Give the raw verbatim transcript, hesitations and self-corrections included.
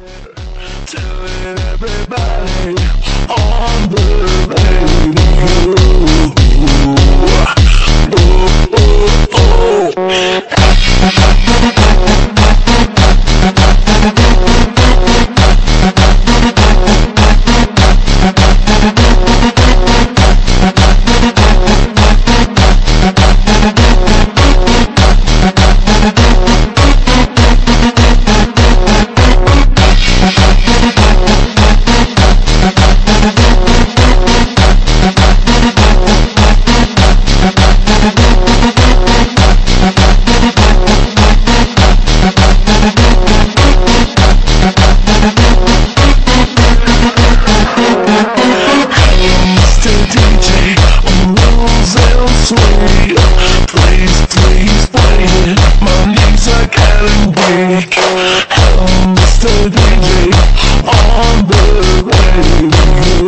telling everybody on the radio. Oh, oh, oh. Sweet. Please, please play it. My knees are getting weak. Hello, Mister D J, on the radio.